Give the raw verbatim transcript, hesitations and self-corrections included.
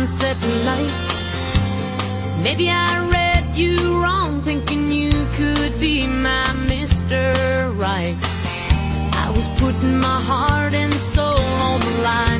sunset light. Maybe I read you wrong, thinking you could be my Mister Right. I was putting my heart and soul on the line.